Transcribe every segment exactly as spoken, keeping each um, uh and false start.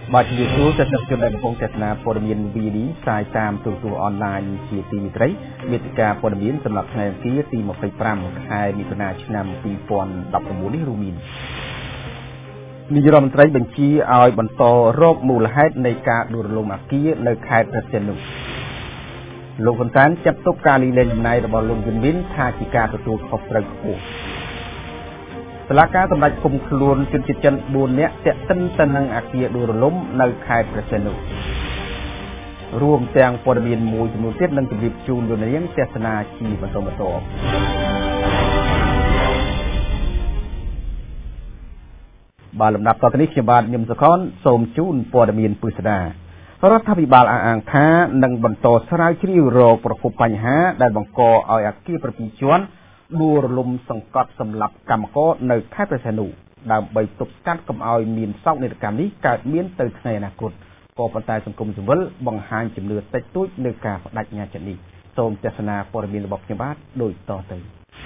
បាទជាទូទៅទស្សនិកជនដែលកំពុងទស្សនាព័ត៌មាន វី ឌី ផ្សាយតាមទូរទស្សន៍អនឡាញជាទីមេត្រីវេទិកាព័ត៌មានសម្រាប់ថ្ងៃទីទីยี่สิบห้าខែមិថុនាឆ្នាំยี่สิบสิบเก้าនេះរួមមាននាយរដ្ឋមន្ត្រីបញ្ជាឲ្យបន្តរកមូលហេតុនៃការដួលរលំអគារនៅខេត្តព្រះសីហនុលោកហ៊ុនសែនចាត់ទុកការលីលែងចំណាយរបស់លោកយឹមមីនថាជាការទទួលខុសត្រូវខ្ពស់តុលាការសម្រេចឃុំខ្លួនជនជាតិចិនបួននាក់ទាក់ទិនទៅនឹងអគារដួលរលំនៅខេត្តព្រះសីហនុរួមទាំងព័ត៌មានមួយចំនួនទៀតនឹងជម្រាបជូនលោកនាងទស្សនាជាបន្តបន្តបាទលំដាប់តទៅនេះខ្ញុំបាទញឹមសុខនសូមជូនព័ត៌មានពិស្ដារដ្ឋាភិបាលអះអាងថានឹងបន្តស្រាវជ្រាវរកប្រភពបញ្ហាដែលបង្កឲ្យអគារប្រទីជាន់ដួលរលំសង្កត់សម្រាប់កម្មករនៅខេត្តព្រះសីហនុដើម្បីទប់ស្កាត់កុំឲ្យមានសោកនាដកម្មនេះកើតមានទៅថ្ងៃអនាគតក៏ប៉ុន្តែសង្គមស៊ីវិលបង្ហាញជំនឿតិចតួចលើការបដិញ្ញាចិត្តនេះសូមទស្សនាព័ត៌មានរបស់ខ្ញុំបាទដូចតទៅ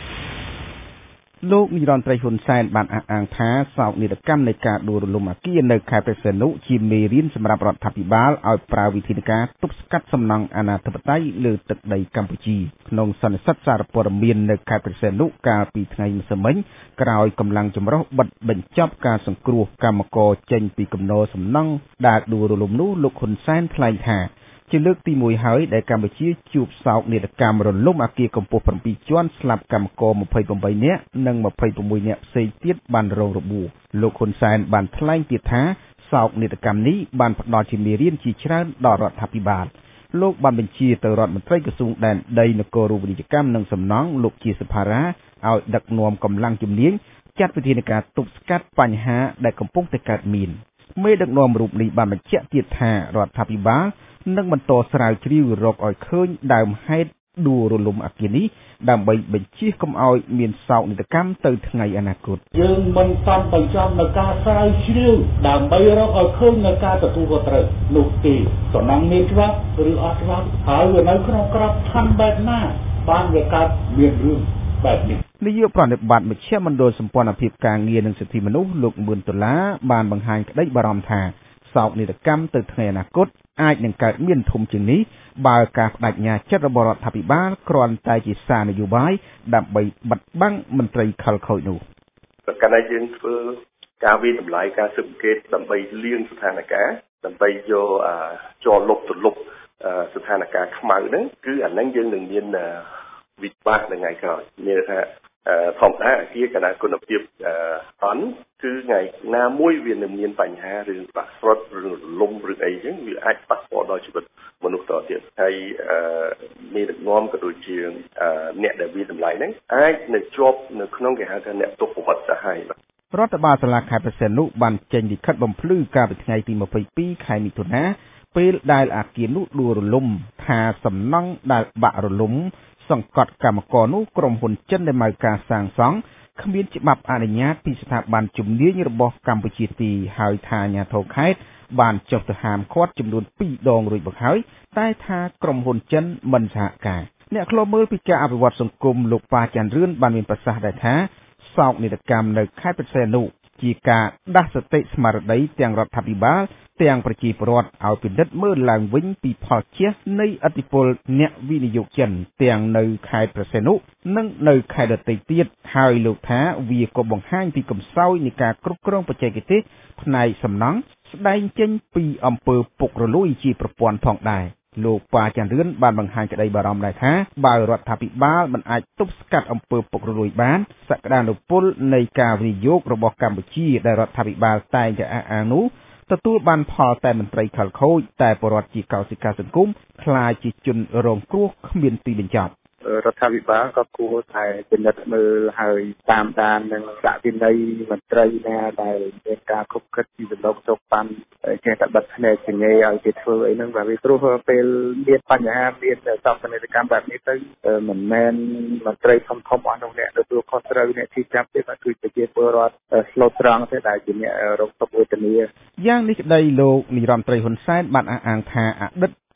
លោកនាយរដ្ឋមន្ត្រីហ៊ុនសែនបានអះអាងថាសោកនាដកម្មនៃការដួលរលំអគារនៅខេត្តព្រះសីហនុជាមេរៀនសម្រាប់រដ្ឋាភិបាលឲ្យប្រើវិធានការទប់ស្កាត់សំណង់អនាធិបតេយ្យលើទឹកដីកម្ពុជាក្នុងសន្និសីទសារព័ត៌មាននៅខេត្តព្រះសីហនុកាលពីថ្ងៃម្សិលមិញក្រោយកម្លាំងចម្រុះបិទបញ្ចប់ការសង្គ្រោះកម្មករចេញពីគំនរសំណង់ដែលដួលរលំនោះលោកហ៊ុនសែនថ្លែងថាជាលើកទីមួយហើយដែលកម្ពុជាជួបសោកនាដកម្មរលំអគារកម្ពស់bảyជាន់ស្លាប់កម្មករยี่สิบแปดនាក់និងยี่สิบหกនាក់ផ្សេងទៀតបានរងរបួសលោកហ៊ុនសែនបានថ្លែងទៀតថាសោកនាដកម្មនេះបានផ្ដល់ជាមេរៀនជាច្រើនដល់រដ្ឋាភិបាលលោកបានបញ្ជាទៅរដ្ឋមន្ត្រីក្រសួងដែនដីនគររូបនីយកម្មនិងសំណង់លោកជាសុផារ៉ាឲ្យដឹកនាំកម្លាំងជំនាញចាត់វិធានការទប់ស្កាត់បញ្ហាដែលកំពុងតែកើតមានមេដឹកនាំរូបនេះបានបញ្ជាក់ទៀតថារដ្ឋាភិបាលនឹងបន្តស្រាវជ្រាវរកឲ្យឃើញដើមហេតុដួលរលំអគារនេះដើម្បីបញ្ជៀសកុំឲ្យមានសោកនាដកម្មទៅថ្ងៃអនាគតយើងមិនសំបញ្ចំនៅការស្រាវជ្រាវដើម្បីរកឲ្យឃើញនៅការទទួលខុសត្រូវនោះទេសំណងមានច្បាប់ឬអត់ច្បាប់ហើយវានៅក្នុងក្របខ័ណ្ឌបែបណាបានវាកើតមានរឿងបែបនេះនាយកប្រតិបត្តិមជ្ឈមណ្ឌលសម្ព័ន្ធភាពការងារនិងសិទ្ធិមនុស្សលោកមឿនដុល្លារបានបង្ហាញក្តីបារម្ភថាសោកនាដកម្មទៅថ្ងៃអនាគតអាចនឹងកើតមានធំជាងនេះបើការបដិញ្ញាចិត្តរបស់រដ្ឋាភិបាលគ្រាន់តែជាសារនយោបាយដើម្បីបិទបាំងមន្ត្រីខិលខូចនោះប្រកាន់តែយើងធ្វើការវិតម្លៃការស៊ើបអង្កេតដើម្បីលាងស្ថានភាពដើម្បីយកចោលលុបទលុបស្ថានភាពខ្មៅហ្នឹងគឺអាហ្នឹងយើងនឹងមានវិបាកថ្ងៃក្រោយមានថាធម្មតាអគារកណ្ដាលគុណភាពអន់គឺថ្ងៃណាមួយវានឹងមានបញ្ហារឿងបាក់ស្រុតរឿងរលំឬអីចឹងវាអាចប៉ះពាល់ដល់ជីវិតមនុស្សតទៅទៀតហើយមានដឹកនាំក៏ដូចជាអ្នកដែលវាតម្លៃហ្នឹងអាចនឹងជាប់នៅក្នុងគេហៅថាអ្នកទុកប្រវត្តិសាស្ត្រហើយរដ្ឋបាលសាលាខេត្តព្រះសីហនុបានចេញលិខិតបំភ្លឺកាលពីថ្ងៃទីยี่สิบสองខែមិថុនាពេលដែលអគារនោះដួលរលំថាសំណង់ដែលបាក់រលំសង្កត់កម្មករនោះក្រុមហ៊ុនចិនដែលមកការសាងសង់គ្មានច្បាប់អនុញ្ញាតពីស្ថាប័នជំនាញរបស់កម្ពុជាទីហើយថាអាជ្ញាធរខេត្តបានចុះទៅហាមឃាត់ចំនួនពីរដងរួចមកហើយតែថាក្រុមហ៊ុនចិនមិនសហការអ្នកខ្លោមើលពីការអភិវឌ្ឍសង្គមលោកប៉ាច័ន្ទរឿនបានមានប្រសាសន៍ដែរថាសោកនាដកម្មនៅខេត្តព្រះសីហនុជាការដាស់សតិស្មារតីទាំងរដ្ឋាភិបាលទាំងប្រជាពលរដ្ឋឲ្យពិនិត្យមើលឡើងវិញពីផលជះនៃឥទ្ធិពលអ្នកវិនិយោគចិនទាំងនៅខេត្តព្រះសីហនុនិងនៅខេត្តដទៃទៀតហើយលោកថាវាក៏បង្ហាញពីកំសោយនៃការគ្រប់គ្រងបច្ចេកទេសផ្នែកសំណង់ស្ដែងចេញពីអំពើពុករលួយជាប្រព័ន្ធផងដែរលោកប៉ាច័ន្ទរឿនបានបង្ហាញក្តីបារម្ភដែរថាបើរដ្ឋាភិបាលមិនអាចទប់ស្កាត់អំពើពុករលួយបានសក្តានុពលនៃការវិនិយោគរបស់កម្ពុជាដែលរដ្ឋាភិបាលតែងតែអះអាងនោះទទួលបានផលតែមន្ត្រីខិលខូចតែពលរដ្ឋជាកោសិកាសង្គមខ្លាចជាជនរងគ្រោះគ្មានទីបញ្ចប់រដ្ឋាភិបាលក៏គួរតែពិនិត្យមើលហើយតាមដាននិងដាក់វិន័យមន្ត្រីណាដែលមានការខុបខិតពីសំណុកជោគប៉ាន់ចេះតែបិទភ្នែកចង្អេរឲ្យគេធ្វើអីហ្នឹងបាទវាព្រោះពេលមានបញ្ហាមានសោកនាដកម្មបែបនេះទៅមិនមែនមន្ត្រីធំធំអស់នោះអ្នកទទួលខុសត្រូវអ្នកទីចាប់ទេបាទគឺប្រជាពលរដ្ឋស្លូតត្រង់ទេដែលជាអ្នករងទុក្ខវេទនាយ៉ាងនេះក្តីលោកនាយរដ្ឋមន្ត្រីហ៊ុនសែនបានអះអាងថាអតីតអ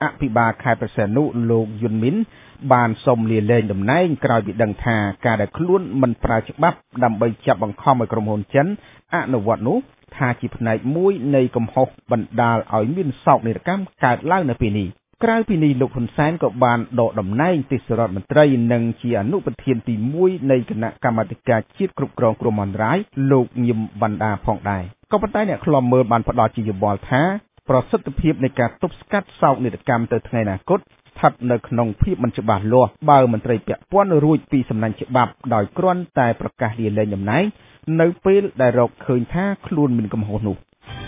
អភិបាលខេត្តព្រះសីហនុលោកយុនមីនបានសុំលាលែងតំណែងក្រោយពីដឹងថាការដែលខ្លួនមិនប្រើច្បាប់ដើម្បីចាប់បង្ខំឲ្យក្រុមហ៊ុនចិនអនុវត្តនោះថាជាផ្នែកមួយនៃកំហុសបណ្ដាលឲ្យមានសោកនាដកម្មកើតឡើងនៅពេលនេះក្រៅពីនេះលោកហ៊ុនសែនក៏បានដកតំណែងទេសរដ្ឋមន្ត្រីនិងជាអនុប្រធានទីមួយនៃគណៈកម្មាធិការជាតិគ្រប់គ្រងគ្រោះមហន្តរាយលោកញឹមវណ្ណដាផងដែរក៏ប៉ុន្តែអ្នកខ្លំមើលបានផ្ដល់ជាយោបល់ថាប្រសិទ្ធភាពនៃការទប់ស្កាត់សោកនាដកម្មទៅថ្ងៃអនាគតស្ថិតនៅក្នុងភាពមិនច្បាស់លាស់បើមន្ត្រីពាក់ព័ន្ធរួចពីសំណាញ់ច្បាប់ដោយគ្រាន់តែប្រកាសលាលែងតំណែងនៅពេលដែលរកឃើញថាខ្លួនមានកំហុសនោះ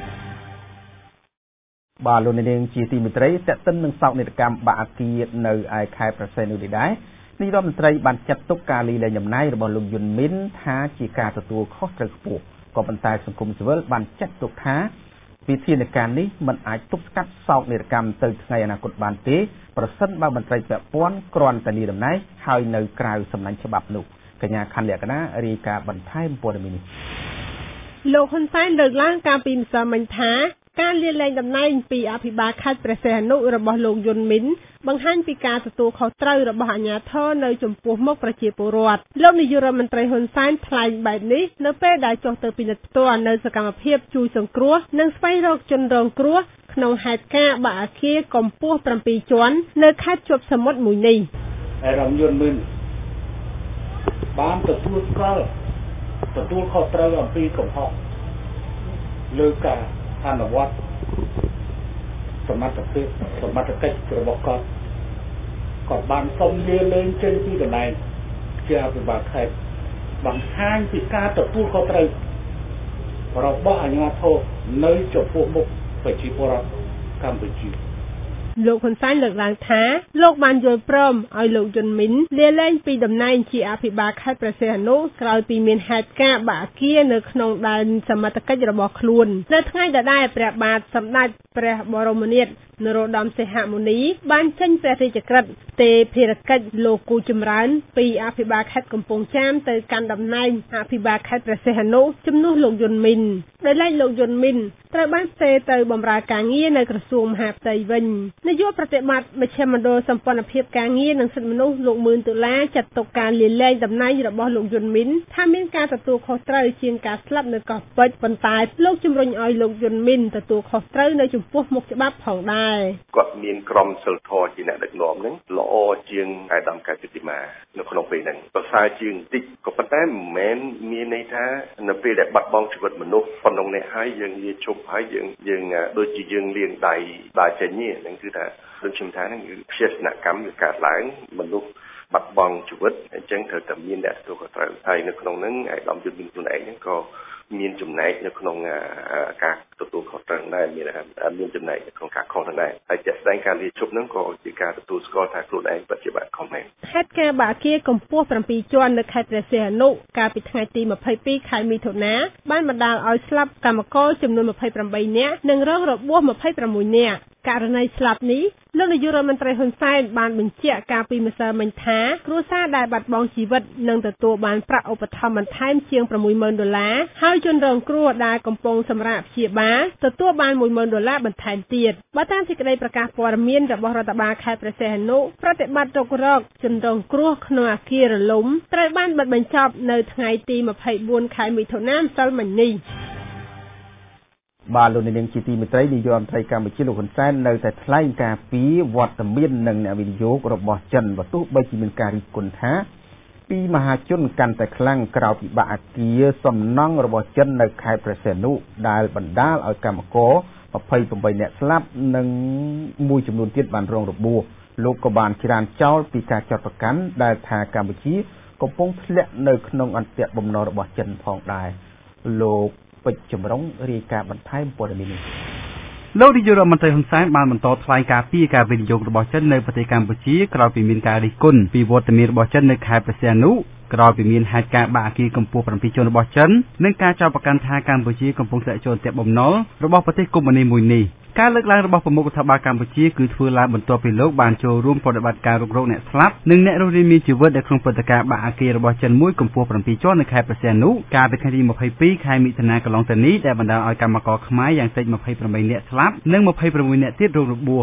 បាទលោកនាងជាទីមេត្រីតេតិននឹងសោកនាដកម្មបាក់អាគារនៅឯខេត្តព្រះសីហនុនេះដែរនាយរដ្ឋមន្ត្រីបានចាត់ទុកការលាលែងតំណែងរបស់លោកយុនមីនថាជាការទទួលខុសត្រូវខ្ពស់ក៏ប៉ុន្តែសង្គមស៊ីវិលបានចាត់ទុកថាវិធានការនេះមិនអាចទប់ស្កាត់សោកនាដកម្មទៅថ្ងៃអនាគតបានទេប្រសិនបើមន្ត្រីពាក់ព័ន្ធគ្រាន់តែលាតំណែងហើយនៅក្រៅសំណាញ់ច្បាប់នោះកញ្ញាខណ្ឌលក្ខណារាយការណ៍បន្ថែមព័ត៌មាននេះលោកហ៊ុនសែនលើកឡើងកាលពីម្សិលមិញថាការលាលែងតំណែងពីអភិបាលខេត្តព្រះសីហនុរបស់លោកយុនមីនបង្ហាញពីការទទួលខុសត្រូវរបស់អាជ្ញាធរនៅចំពោះមុខប្រជាពលរដ្ឋលោកនាយករដ្ឋមន្ត្រីហ៊ុនសែនថ្លែងបែបនេះនៅពេលដែលចុះទៅពិនិត្យផ្ទាល់នៅសកម្មភាពជួយសង្គ្រោះនិងស្វែងរកជនរងគ្រោះក្នុងហេតុការណ៍បាក់អគារកម្ពស់7ជាន់នៅខេត្តជាប់សមុទ្រមួយនេះហើយរំយុនមីនបានទទួលស្គាល់ទទួលខុសត្រូវអំពីកំហុសលើការអនុវត្តសមត្ថភាពសមត្ថកិច្ចរបស់គាត់គាត់បានសុំលាលែងចេញពីតំណែងជាអភិបាលខេត្តបង្ហាញពីការទទួលខុសត្រូវរបស់អាជ្ញាធរនៅចំពោះមុខប្រជាពលរដ្ឋកម្ពុជាលោកហ៊ុនសែនលើកឡើងថាលោកបានយល់ព្រមឲ្យលោកយុនមីនលាលែងពីតំណែងជាអភិបាលខេត្តព្រះសីហនុក្រោយពីមានហេតុការណ៍បាក់អគារនៅក្នុងដែនសមត្ថកិច្ចរបស់ខ្លួននៅថ្ងៃដដែលព្រះបាទសម្ដេចព្រះបរមនាថនរោត្តមសីហមុនីបានចេញព្រះរាជក្រឹត្យទេភារកិច្ចលោកគូចម្រើនពីអភិបាលខេត្តកំពង់ចាមទៅកាន់តំណែងអភិបាលខេត្តព្រះសីហនុជំនួសលោកយុនមីនដោយឡែកលោកយុនមីនត្រូវបានផ្ទេរទៅបម្រើការងារនៅក្រសួងមហាផ្ទៃវិញនាយកប្រតិបត្តិមជ្ឈមណ្ឌលសម្ព័ន្ធភាពការងារនិងសិទ្ធិមនុស្សលោកមឿនដុល្លារចាត់ទុកការលាលែងតំណែងរបស់លោកយុនមីនថាមានការទទួលខុសត្រូវជាងការស្លាប់នៅកោះពេជ្រប៉ុន្តែលោកជំរុញឲ្យលោកយុនមីនទទួលខុសត្រូវនៅចំពោះមុខច្បាប់ផងដែរគាត់មានក្រុមសិលធម៌ជាអ្នកដឹកនាំហ្នឹងល្អជាងអាយដាមកែពិធីមានៅក្នុងពេលហ្នឹងប្រសើរជាងបន្តិចក៏ប៉ុន្តែមិនមែនមានន័យថានៅពេលដែលបាត់បង់ជីវិតមនុស្សប៉ុណ្ណឹងនេះហើយយើងនិយាយជប់ហើយយើងយើងដូចជាយើងលាងដៃដើរចេញនេះហ្នឹងគឺថាដូចខ្ញុំថាហ្នឹងគឺព្យាស្នកម្មវាកើតឡើងមនុស្សបាត់បង់ជីវិតអញ្ចឹងត្រូវតែមានអ្នកទទួលខុសត្រូវហើយនៅក្នុងហ្នឹងអាយដាមយុទ្ធមានខ្លួនឯងហ្នឹងក៏មានចំណែកនៅក្នុងការទទួលខុសត្រូវដែរមានមានចំណែកនៅក្នុងការខុសដែរហើយជាក់ស្ដែងការលាឈប់ហ្នឹងក៏ជាការទទួលស្គាល់ថាខ្លួនឯងពិតជាបាក់ខុសមែនហេតុការណ៍បាក់អគារកម្ពស់7ជាន់នៅខេត្តព្រះសីហនុកាលពីថ្ងៃទី22ខែមិថុនាបានបណ្ដាលឲ្យស្លាប់កម្មករចំនួន28នាក់និងរងរបួស26នាក់ករណីស្លាប់នេះលោកនាយករដ្ឋមន្ត្រីហ៊ុនសែនបានបញ្ជាក់កាលពីម្សិលមិញថាគ្រួសារដែលបាត់បង់ជីវិតនឹងទទួលបានប្រាក់ឧបត្ថម្ភបន្ថែមជាង6ម៉ឺនដុល្លារហើយជនរងគ្រោះដែលកំពុងសម្រាកព្យាបាលទទួលបានមួយម៉ឺនដុល្លារបន្ថែមទៀតបើតាមសេចក្តីប្រកាសព័ត៌មានរបស់រដ្ឋបាលខេត្តព្រះសីហនុប្រតិបត្តិរករកជនរងគ្រោះក្នុងអគាររលំត្រូវបានបិទបញ្ចប់នៅថ្ងៃទី24ខែមិថុនាម្សិលមិញនេះបាទលោកនាងជាទីមេត្រីនាយករដ្ឋមន្ត្រីកម្ពុជាលោកហ៊ុនសែននៅតែថ្លែងការពីវត្តមាននិងអ្នកវិនិយោគរបស់ចិនបើទោះបីជាមានការរិះគន់ថាពីមហាជនកាន់តែខ្លាំងក្រោយពីបាក់អគារសំណង់របស់ចិននៅខេត្តព្រះសីហនុដែលបណ្ដាលឲ្យកម្មករ28នាក់ស្លាប់និងមួយចំនួនទៀតបានរងរបួសលោកក៏បានច្រានចោលពីការចាត់ប្រកាន់ដែលថាកម្ពុជាកំពុងធ្លាក់នៅក្នុងអន្ទាក់បំណុលរបស់ចិនផងដែរលោកពេជ្រចម្រុងរាយការណ៍បន្ថែមព័ត៌មាននេះលោកនាយករដ្ឋមន្ត្រីហ៊ុនសែនបានបន្តថ្លែងការពីការវិនិយោគរបស់ចិននៅប្រទេសកម្ពុជាក្រោយពីមានការរិះគន់ពីវត្តមានរបស់ចិននៅខេត្តព្រះសីហនុក្រោយពីមានហេតុការណ៍បាក់អគារកម្ពស់7ជាន់របស់ចិននិងការចោទប្រកាន់ថាកម្ពុជាកំពុងធ្លាក់ចូលអន្ទាក់បំណុលរបស់ប្រទេសកុម្មុយនីសមួយនេះការលើកឡើងរបស់ប្រមុខរដ្ឋបាលកម្ពុជាគឺធ្វើឡើងបន្ទាប់ពីលោកបានចូលរួមប្រតិបត្តិការរុករកអ្នកស្លាប់និងអ្នករស់រានមានជីវិតនៅក្នុងព្រឹត្តិការណ៍បាក់អគាររបស់ចិនមួយកម្ពស់7ជាន់នៅខេត្តព្រះសីហនុកាលពីថ្ងៃទី22ខែមិថុនាកន្លងទៅនេះដែលបណ្ដាលឲ្យកម្មករខ្មែរយ៉ាងតិច28នាក់ស្លាប់និង26នាក់ទៀតរងរបួស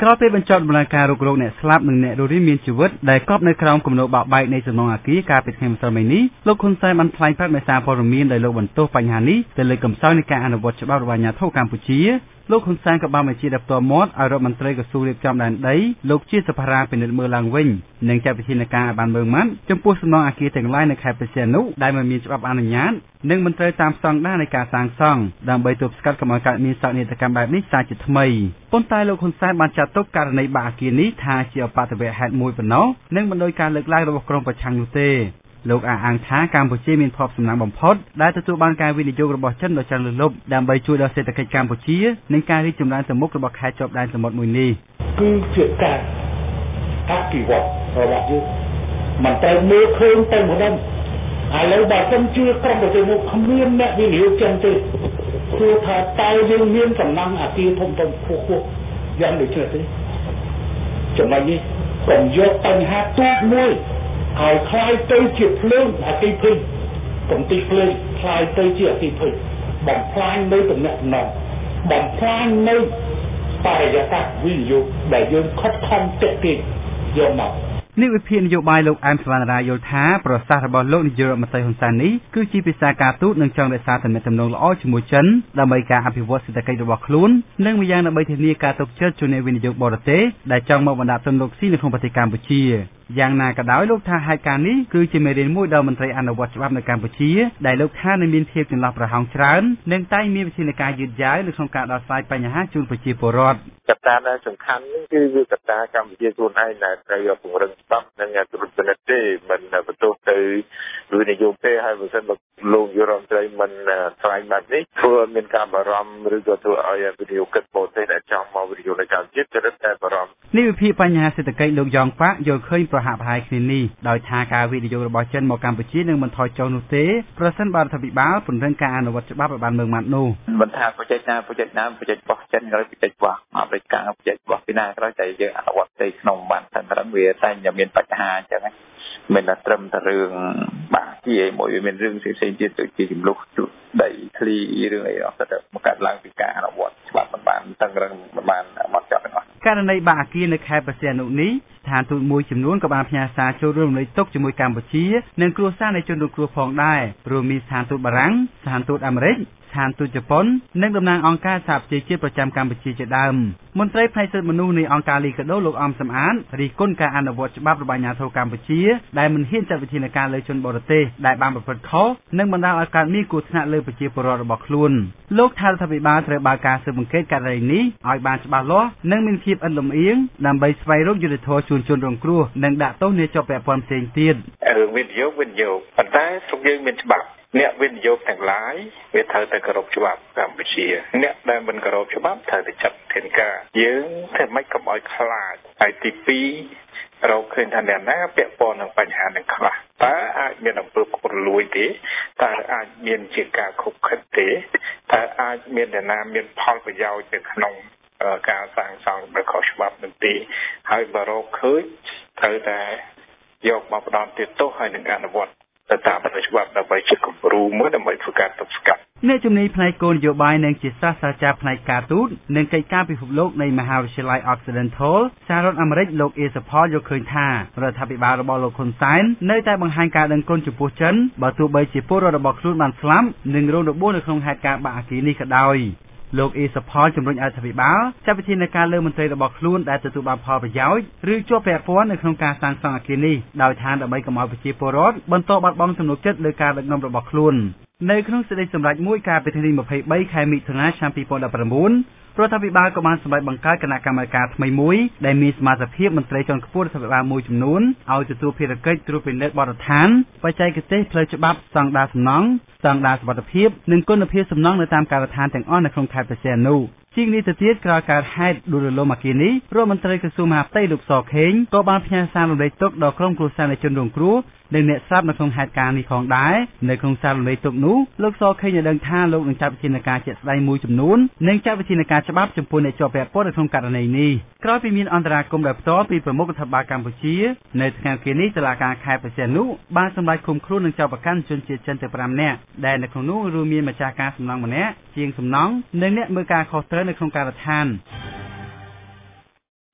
ក្រោយពេលបញ្ចប់ដំណើរការរុករកអ្នកស្លាប់និងអ្នករស់រានមានជីវិតដែលកប់នៅក្រោមគំនរបាក់បែកនៃសំណង់អគារកាលពីថ្ងៃម្សិលមិញនេះលោកហ៊ុនសែនបានថ្លែងប្រាប់មេសារព័ត៌មានដោយលោកបន្ទោសបញ្ហានេះទៅលើកំសោយនៃការអនុវត្តច្បាប់របស់អាជ្ញាធរកម្ពុជាលោកហ៊ុនសែនក៏បានបញ្ជាដល់ផ្ទាល់មាត់ឲ្យរដ្ឋមន្ត្រីក្រសួងរៀបចំដែនដីលោកជាសភារាពិនិត្យមើលឡើងវិញនិងចាត់វិធានការឲ្យបានម៉ឺងម៉ាត់ចំពោះសំណង់អគារទាំងឡាយនៅខេត្តព្រះសីហនុដែលមិនមានច្បាប់អនុញ្ញាតនិងមិនត្រូវតាមស្តង់ដារនៃការសាងសង់ដើម្បីទប់ស្កាត់កុំឲ្យកើតមានសោកនាដកម្មបែបនេះសាជាថ្មីប៉ុន្តែលោកហ៊ុនសែនបានចាត់ទុកករណីបាក់អគារនេះថាជាអបតវហេតុមួយប៉ុណ្ណោះនិងមិនដោយការលើកឡើងរបស់ក្រុមប្រឆាំងនោះទេលោកអះអាងថាកម្ពុជាមានភ័ព្វសំណាងបំផុតដែលទទួលបានការវិនិយោគរបស់ចិនដ៏ច្រើនលើសលប់ដើម្បីជួយដល់សេដ្ឋកិច្ចកម្ពុជានិងការរីកចម្រើនទៅមុខរបស់ខេត្តជាប់ដែនសមុទ្រមួយនេះគឺជាការអភិវឌ្ឍរបស់យើងមិនត្រូវមើលឃើញតែម្ដងឥឡូវបើសិនជាក្រុមប្រទេសនោះគ្មានអ្នកវិនិយោគចិនទេគឺថាតើយើងមានសំណង់អគារធំធំខ្ពស់ខ្ពស់យ៉ាងដូចនេះទេចំណុចនេះកុំយកបញ្ហាទូចមួយឲ្យคล้ายទៅជាភ្លើងអគិភ័យកំទីភ្លើងคล้ายទៅជាអគិភ័យបំផ្លាញនៅទំនាក់ទំនងបំផ្លាញនៅបរិយាកាសវិនិយោគដែលយើងខិតខំទាក់ទាញយកមកនេះវិភាគនយោបាយលោកអែមសវណ្ណរាយល់ថាប្រសាសន៍របស់លោកនាយករដ្ឋមន្ត្រីហ៊ុនសែននេះគឺជាភាសាការទូតនិងចង់រក្សាទំនាក់ទំនងល្អជាមួយចិនដើម្បីការអភិវឌ្ឍសេដ្ឋកិច្ចរបស់ខ្លួននិងម្យ៉ាងដើម្បីធានាការទុកចិត្តជួយអ្នកវិនិយោគបរទេសដែលចង់មកបណ្ដាក់ទុនរកស៊ីនៅក្នុងប្រទេសកម្ពុជាយ៉ាងណាក៏ដោយលោកថាហេតុការណ៍នេះគឺជាមេរៀនមួយដល់មន្ត្រីអនុវត្តច្បាប់នៅកម្ពុជាដែលលោកថានឹងមានភាពចន្លោះប្រហោងច្រើននិងតែងមានវិធានការយឺតយ៉ាវនៅក្នុងការដោះស្រាយបញ្ហាជូនប្រជាពលរដ្ឋកត្តាដែលសំខាន់នេះគឺវាកត្តាកម្ពុជាខ្លួនឯងដែលត្រូវពង្រឹងច្បាប់និងត្រួតពិនិត្យទេមិនបន្ទោសទៅវិនិយោគទេហើយបើសិនបើលោកយុរដ្ឋមន្ត្រីមិនថ្លែងបែបនេះធ្វើឲ្យមានការបារម្ភឬក៏ធ្វើឲ្យវិនិយោគិតបរទេសដែលចង់មកវិនិយោគនៅកម្ពុជាចរិតតែបារម្ភនេះវិភាគបញ្ហាសេដ្ឋកិច្ចលោកយ៉ងប៉ាក់យល់ឃើញប្រហាក់ប្រហែលគ្នានេះដោយថាការវិនិយោគរបស់ចិនមកកម្ពុជានឹងមិនថយចុះនោះទេប្រសិនបើរដ្ឋាភិបាលពង្រឹងការអនុវត្តច្បាប់ឲ្យបានម៉ឺងម៉ាត់នោះមិនថាប្រជែកណាប្រជែកណាប្រជែករបស់ចិនឬប្រជែករបស់អាមេរិកកាំងប្រជែករបស់ពីណាក៏ដោយតែយើងអនុវត្តទៅក្នុងបានតែត្រឹមវាតែមានបញ្ហាអញ្ចឹងមិនត្រឹមតែរឿងបាក់ជាមួយវាមានរឿងផ្សេងៗទៀតដូចជាចំនួនជុតដីធ្លីរឿងអីអស់ទៅមកកាត់ឡើងពីការអនុវត្តច្បាប់មិនបានតឹងរឹងមិនបានមកចាប់ទាំងអស់ករណីបាក់អគារនៅខេត្តព្រះសីហនុនេះស្ថានទូតមួយចំនួនក៏បានផ្ញើសារចូលរួមរំលែកទុក្ខជាមួយកម្ពុជានិងគ្រួសារនៃជនរងគ្រោះផងដែររួមមានស្ថានទូតបារាំងស្ថានទូតអាមេរិកស្ថានទូតជប៉ុននិងតំណាងអង្គការសហប្រជាជាតិប្រចាំកម្ពុជាជាដើមមន្ត្រីផ្នែកសិទ្ធិមនុស្សនៃអង្គការលីកាដូលោកអំសំអាតរិះគន់ការអនុវត្តច្បាប់របស់អាជ្ញាធរកម្ពុជាដែលមិនហ៊ានចាត់វិធានការលើជនបរទេសដែលបានប្រព្រឹត្តខុសនិងបណ្ដាលឲ្យកើតមានគ្រោះថ្នាក់លើប្រជាពលរដ្ឋរបស់ខ្លួនលោកថារដ្ឋាភិបាលត្រូវបើកការស៊ើបអង្កេតករណីនេះឲ្យបានច្បាស់លាស់និងមានភាពឥតលំអៀងដើម្បីស្វែងរកយុត្តិធម៌ជូនជនរងគ្រោះនិងដាក់ទោសអ្នកជាប់ពាក់ព័ន្ធផ្សេងទៀតរឿងវិនិយោគវិនិយោគប៉ុន្តែស្រុកយើងមានច្បាប់អ្នកវិនិយោគទាំងឡាយវាត្រូវតែគោរពច្បាប់កម្ពុជាអ្នកដែលមិនគោរពច្បាប់ត្រូវតែចាត់វិធានការយើងធ្វើម៉េចកុំឲ្យខ្លាចហើយទីពីររកឃើញថាអ្នកណាពាក់ព័ន្ធនឹងបញ្ហានឹងខ្លះតើអាចមានអំពើពុករលួយទេតើអាចមានជាការខុបខិតទេតើអាចមានអ្នកណាមានផលប្រយោជន៍ទៅក្នុងការសាងសង់ដោយខុសច្បាប់នោះទេហើយបើរកឃើញត្រូវតែយកមកផ្ដន់ទោសហើយនឹងអនុវត្តតាមច្បាប់ដើម្បីជាគំរូមួយដើម្បីធ្វើការទប់ស្កាត់អ្នកជំនាញផ្នែកគោលនយោបាយនិងជាសាស្ត្រាចារ្យផ្នែកការទូតនិងកិច្ចការពិភពលោកនៃមហាវិទ្យាល័យ Occidental សហរដ្ឋអាមេរិកលោកអេសផលយល់ឃើញថារដ្ឋាភិបាលរបស់លោកហ៊ុនសែននៅតែបង្ហាញការដឹងគុណចំពោះចិនបើទោះបីជាពលរដ្ឋរបស់ខ្លួនបានស្លាប់និងរងរបួសនៅក្នុងហេតុការណ៍បាក់អគារនេះក៏ដោយលោកអេសផលជំរុញឲ្យរដ្ឋាភិបាលចាត់វិធានការលើមន្ត្រីរបស់ខ្លួនដែលទទួលបានផលប្រយោជន៍ឬជាប់ពាក់ព័ន្ធនៅក្នុងការសាងសង់អគារនេះដោយថាដើម្បីកុំឲ្យប្រជាពលរដ្ឋបន្តបាត់បង់ទំនុកចិត្តលើការដឹកនាំរបស់ខ្លួននៅក្នុងសេចក្តីសម្រេចមួយកាលពីថ្ងៃទីยี่สิบสามខែមិថុនាឆ្នាំยี่สิบสิบเก้าរដ្ឋាភិបាលក៏បានសម្រេចបង្កើតគណៈកម្មការថ្មីមួយដែលមានសមាជិកភាពមន្ត្រីជាន់ខ្ពស់រដ្ឋាភិបាលមួយចំនួនឲ្យទទួលភារកិច្ចត្រួតពិនិត្យបទដ្ឋានបច្ចេកទេសផ្លូវច្បាប់ស្តង់ដារសំណង់ស្តង់ដារសុវត្ថិភាពនិងគុណភាពសំណង់នៅតាមការដ្ឋានទាំងអស់នៅក្នុងខេត្តព្រះសីហនុជាងនេះទៅទៀតក្រោយការហេតុដួលរលំអគារនេះរដ្ឋមន្ត្រីក្រសួងមហាផ្ទៃលោកសខេងក៏បានផ្ញើសាររំលែកទុក្ខដល់ក្រុមគ្រួសារនៃជនរងគ្រោះនិងអ្នកស្លាប់នៅក្នុងហេតុការណ៍នេះផងដែរនៅក្នុងសាររំលែកទុក្ខនោះលោកសខេងបានដឹងថាលោកនឹងចាត់វិធានការជាក់ស្ដែងមួយចំនួននិងចាត់វិធានការច្បាប់ចំពោះអ្នកជាប់ពាក់ព័ន្ធនៅក្នុងករណីនេះក្រោយពីមានអន្តរាគមន៍ដោយផ្ទាល់ពីប្រមុខរដ្ឋាភិបាលកម្ពុជានៅថ្ងៃអង្គារនេះតុលាការខេត្តព្រះសីហនុបានសម្រេចឃុំខ្លួននិងចោទប្រកាន់ជនជាតិចិនទាំងfiveនាក់ដែលនៅក្នុងនោះរួមមានម្ចាស់ការសំណង់ម្នាក់ជាងសំណង់និងអ្នកមើលការខុសត្រូវនៅក្នុងការដ្ឋាន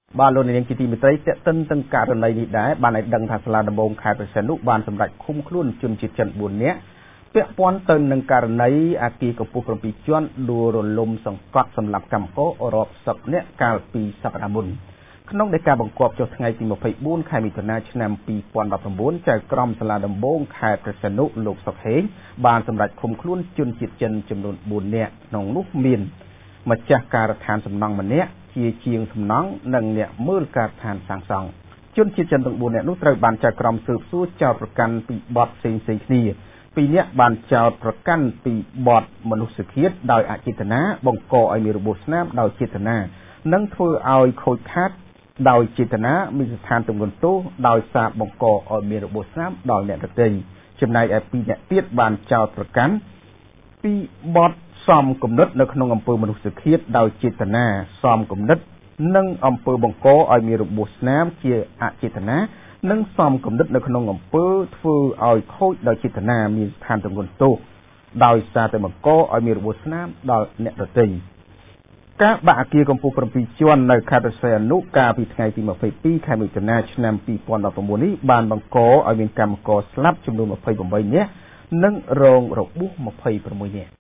បាទលោកនាងជាទីមេត្រីតេតិនទាំងករណីនេះដែរបានឲ្យដឹងថាសាលាដំបងខេត្តព្រះសីហនុបានសម្រេចឃុំខ្លួនជនជាតិចិនបួននាក់ពាក់ព័ន្ធទៅនឹងករណីអគារកម្ពស់bảyជាន់ដួលរលំសង្កត់សម្រាប់កម្មកររាប់សិបនាក់កាលពីសប្តាហ៍មុនក្នុងនៃការបង្គាប់ចុះថ្ងៃទី24ខែមិថុនាឆ្នាំ2019ចៅក្រមសាលាដំបងខេត្តព្រះសីហនុលោកសុកហេងបានសម្រេចឃុំខ្លួនជនជាតិចិនចំនួនបួននាក់ក្នុងនោះមានម្ចាស់ការដ្ឋានសំណង់ម្នាក់ជាជាងសំណង់និងអ្នកមើលការដ្ឋានសាងសង់ជនជាតិចិនទាំងបួននាក់នោះត្រូវបានចៅក្រមស៊ើបសួរចោទប្រកាន់ពីបទផ្សេងៗគ្នាពីរនាក់បានចោទប្រកាន់ពីបទមនុស្សឃាតដោយអចេតនាបង្កឲ្យមានរបួសស្នាមដោយចេតនានិងធ្វើឲ្យខូចខាតដោយចេតនាមានស្ថានទម្ងន់ទោសដោយសារបង្កឲ្យមានរបួសស្នាមដល់អ្នកដទៃចំណែកឯពីរនាក់ទៀតបានចោទប្រកាន់ពីបទសំគំនិតនៅក្នុងអំពើមនុស្សឃាតដោយចេតនាសំគំនិតនិងអំពើបង្កឲ្យមានរបួសស្នាមជាអចេតនានិងសំគំនិតនៅក្នុងអំពើធ្វើឲ្យខូចដោយចេតនាមានស្ថានទម្ងន់ទោសដោយសារតែបង្កឲ្យមានរបួសស្នាមដល់អ្នកដទៃការបាក់អគារកម្ពស់bảyជាន់នៅខេត្តព្រះសីហនុកាលពីថ្ងៃទី22ខែមិថុនាឆ្នាំ2019នេះបានបង្កឲ្យមានកម្មករស្លាប់ចំនួន28នាក់និងរងរបួស26នាក់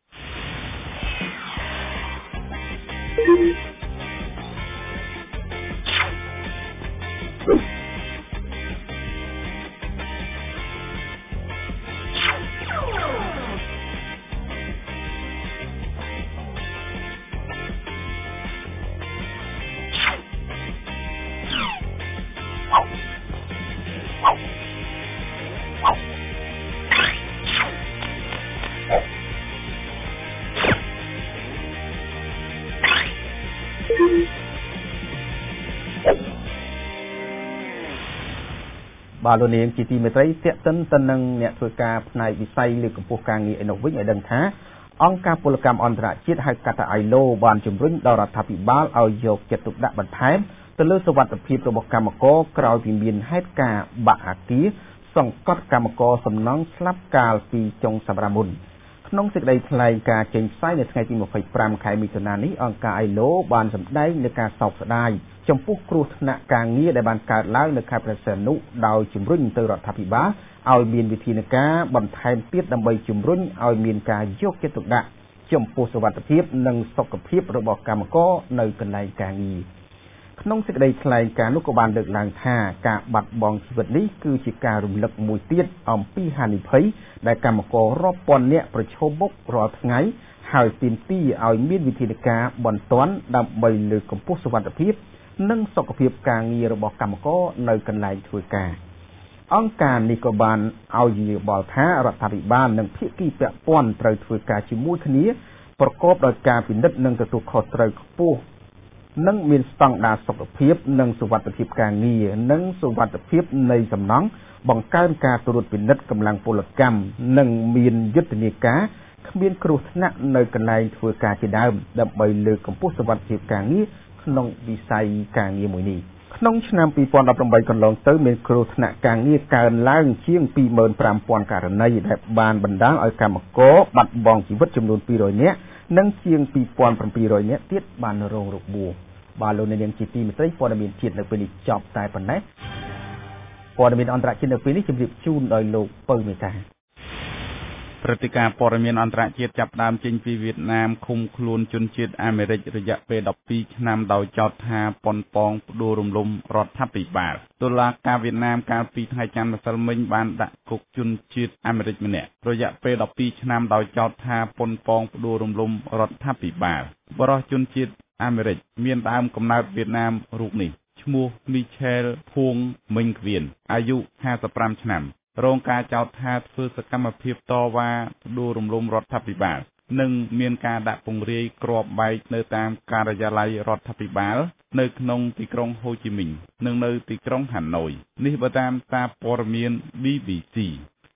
បាទលោកនាងជាទីមេត្រីតេតិនទៅនឹងអ្នកធ្វើការផ្នែកវិស័យលើកកម្ពស់ការងារឯនោះវិញឲ្យដឹងថាអង្គការពលកម្មអន្តរជាតិហៅកាត់ថា I L O បានជំរុញដល់រដ្ឋាភិបាលឲ្យយកចិត្តទុកដាក់បន្ថែមទៅលើសុវត្ថិភាពរបស់កម្មករក្រោយពីមានហេតុការណ៍បាក់អគារសង្កត់កម្មករសំណង់ស្លាប់កាលពីចុងសប្តាហ៍មុនក្នុងសេចក្តីថ្លែងការណ៍ចេញផ្សាយនៅថ្ងៃទី25ខែមិថុនានេះអង្គការ I L O បានសម្ដែងនូវការសោកស្ដាយចំពោះគ្រោះថ្នាក់ការងារដែលបានកើតឡើងនៅខេត្តព្រះសីហនុដោយជំរុញទៅរដ្ឋាភិបាលឲ្យមានវិធានការបន្ថែមទៀតដើម្បីជំរុញឲ្យមានការយកចិត្តទុកដាក់ចំពោះសុវត្ថិភាពនិងសុខភាពរបស់កម្មករនៅកន្លែងការងារក្នុងសេចក្តីថ្លែងការណ៍នោះក៏បានលើកឡើងថាការបាត់បង់ជីវិតនេះគឺជាការរំលឹកមួយទៀតអំពីហានិភ័យដែលកម្មកររាប់ពាន់នាក់ប្រឈមមុខរាល់ថ្ងៃហើយទាមទារឲ្យមានវិធានការបន្ទាន់ដើម្បីលើកកម្ពស់សុវត្ថិភាពនិងសុខភាពការងាររបស់កម្មករនៅកន្លែងធ្វើការអង្គការនេះក៏បានឲ្យយោបល់ថារដ្ឋាភិបាលនិងភាគីពាក់ព័ន្ធត្រូវធ្វើការជាមួយគ្នាប្រកបដោយការពិនិត្យនិងទទួលខុសត្រូវខ្ពស់និងមានស្តង់ដារសុខភាពនិងសុវត្ថិភាពការងារនិងសុវត្ថិភាពនៃសំណង់បង្កើនការត្រួតពិនិត្យកម្លាំងពលកម្មនិងមានយុទ្ធនាការគ្មានគ្រោះថ្នាក់នៅកន្លែងធ្វើការជាដើមដើម្បីលើកកម្ពស់សុវត្ថិភាពការងារក្នុងវិស័យការងារមួយនេះក្នុងឆ្នាំ2018កន្លងទៅមានគ្រោះថ្នាក់ការងារកើនឡើងជាងtwo thousand five hundredករណីដែលបានបណ្ដាលឲ្យកម្មករបាត់បង់ជីវិតចំនួនtwo hundredនាក់និងជាងtwo thousand seven hundredនាក់ទៀតបានរងរបួសបាទលោកនាងជាទីមេត្រីព័ត៌មានជាតិនៅពេលនេះចប់តែប៉ុណ្ណេះព័ត៌មានអន្តរជាតិនៅពេលនេះជម្រាបជូនដោយលោកពៅមេតាព្រឹត្តិការណ៍ព័ត៌មានអន្តរជាតិចាប់ផ្ដើមចេញពីវៀតណាមឃុំខ្លួនជនជាតិអាមេរិករយៈពេលtwelveឆ្នាំដោយចោទថាប៉ុនប៉ងផ្ដួលរំលំរដ្ឋាភិបាលតុលាការវៀតណាមកាលពីថ្ងៃច័ន្ទម្សិលមិញបានដាក់គុកជនជាតិអាមេរិកម្នាក់រយៈពេលtwelveឆ្នាំដោយចោទថាប៉ុនប៉ងផ្ដួលរំលំរដ្ឋាភិបាលបរិសុជនជាតិអាមេរិកមានដើមកំណើតវៀតណាមរូបនេះឈ្មោះ Michel Phung Minh Quyen អាយុfifty-fiveឆ្នាំរងការចោទថាធ្វើសកម្មភាពតវ៉ាផ្ដួលរំលំរដ្ឋាភិបាលនិងមានការដាក់ពង្រាយគ្រាប់បែកនៅតាមការិយាល័យរដ្ឋាភិបាលនៅក្នុងទីក្រុងហូជីមិញនិងនៅទីក្រុងហាណូយនេះបើតាមសារព័ត៌មាន B B C